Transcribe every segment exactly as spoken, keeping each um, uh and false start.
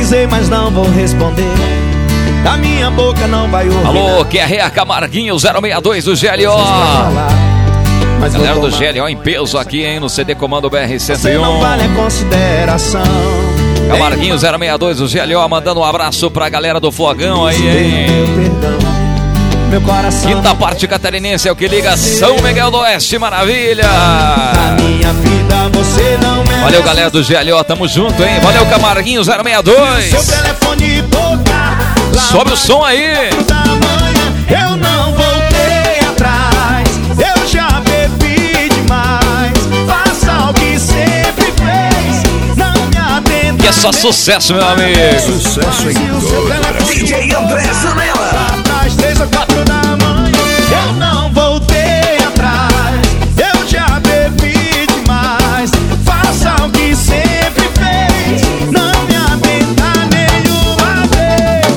Visualizei, mas não vou responder. Da minha boca não vai ouvir. Alô, Q R A Camarguinho zero seis dois do G L O. Galera do G L O em peso aqui, hein, no C D Comando B R cento e um. Não vale a consideração. Camarguinho zero seis dois do G L O, mandando um abraço pra galera do Fogão aí, hein. Meu coração. Quinta parte catarinense é o que liga São Miguel do Oeste, maravilha. Na minha vida você não merece. Valeu, galera do G L O, tamo junto, hein. Valeu, Camarguinho zero seis dois. Seu telefone tocar. Sobe o som aí. Eu não voltei atrás. Eu já bebi demais. Faça o que sempre fez. Não me atenda. E é só sucesso, meu amigo. Sucesso em todo. D J André Zanella. Às três ou quatro da manhã. Eu não voltei atrás. Eu já bebi demais. Faça o que sempre fez. Não me atenda nenhuma vez.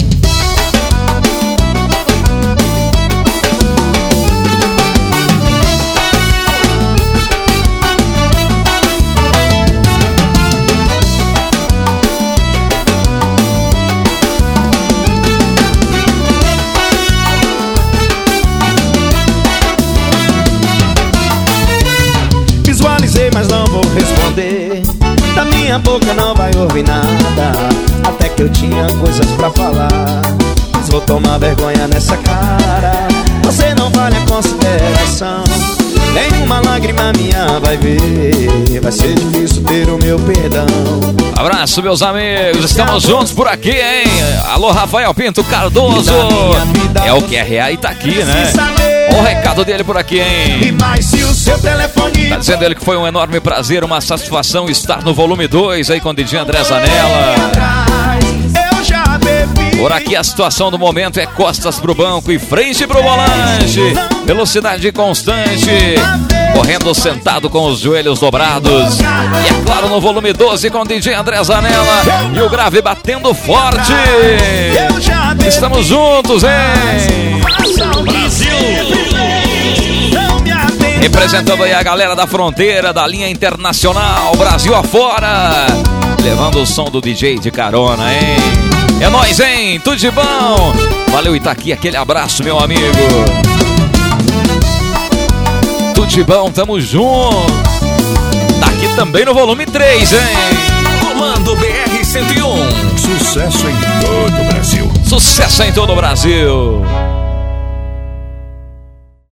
Visualizei, mas não vou responder. Da minha boca não vai ouvir nada. Até que eu tinha coisas pra falar. Mas vou tomar vergonha nessa cara. Você não vale a consideração. Nenhuma lágrima minha vai ver. Vai ser difícil ter o meu perdão. Abraço, meus amigos, estamos juntos por aqui, hein. Alô, Rafael Pinto Cardoso. É o Q R A e tá aqui, né. O recado dele por aqui, hein. Tá dizendo ele que foi um enorme prazer, uma satisfação estar no volume dois aí com o D J André Zanella. Por aqui a situação do momento é costas pro banco e frente pro volante. Velocidade constante, correndo sentado com os joelhos dobrados. E é claro, no volume doze com o D J André Zanella e o grave batendo forte. Estamos juntos, hein. Brasil! Representando aí a galera da fronteira, da linha internacional, Brasil afora. Levando o som do D J de carona, hein. É nóis, hein? Tudo de bom? Valeu, Itaqui, aquele abraço, meu amigo. Tudo de bom, tamo junto. Tá aqui também no volume três, hein? Comando B R cento e um. Sucesso em todo o Brasil. Sucesso em todo o Brasil.